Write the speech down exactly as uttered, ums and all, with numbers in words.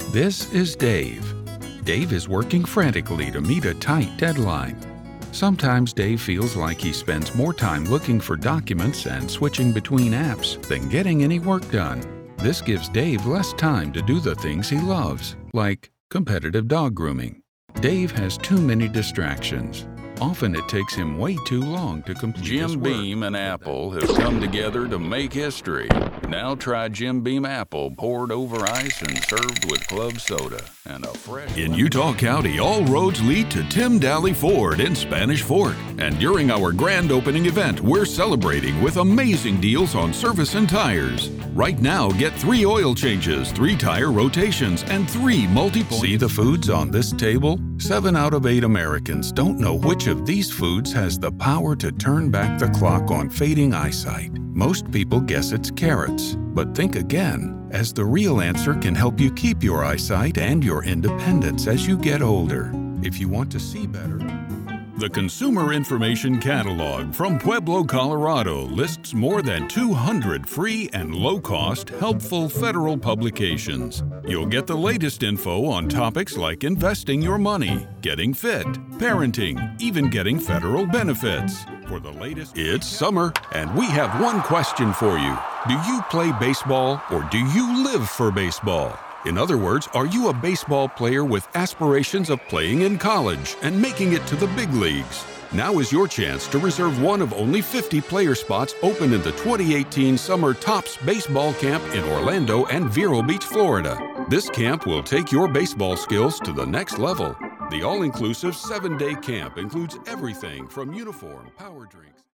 This is Dave. Dave is working frantically to meet a tight deadline. Sometimes Dave feels like he spends more time looking for documents and switching between apps than getting any work done. This gives Dave less time to do the things he loves, like competitive dog grooming. Dave has too many distractions. Often it takes him way too long to complete his Jim work. Beam and Apple have come together to make history. Now try Jim Beam Apple poured over ice and served with club soda and a fresh... In Utah County, all roads lead to Tim Daly Ford in Spanish Fork. And during our grand opening event, we're celebrating with amazing deals on service and tires. Right now, get three oil changes, three tire rotations, and three multi-point... See the foods on this table? Seven out of eight Americans don't know which of these foods has the power to turn back the clock on fading eyesight. Most people guess it's carrots, but think again, as the real answer can help you keep your eyesight and your independence as you get older. If you want to see better... The Consumer Information Catalog from Pueblo, Colorado lists more than two hundred free and low-cost, helpful federal publications. You'll get the latest info on topics like investing your money, getting fit, parenting, even getting federal benefits. For the latest... It's summer, and we have one question for you. Do you play baseball, or do you live for baseball? In other words, are you a baseball player with aspirations of playing in college and making it to the big leagues? Now is your chance to reserve one of only fifty player spots open in the twenty eighteen Summer Tops Baseball Camp in Orlando and Vero Beach, Florida. This camp will take your baseball skills to the next level. The all-inclusive seven-day camp includes everything from uniform, power drinks,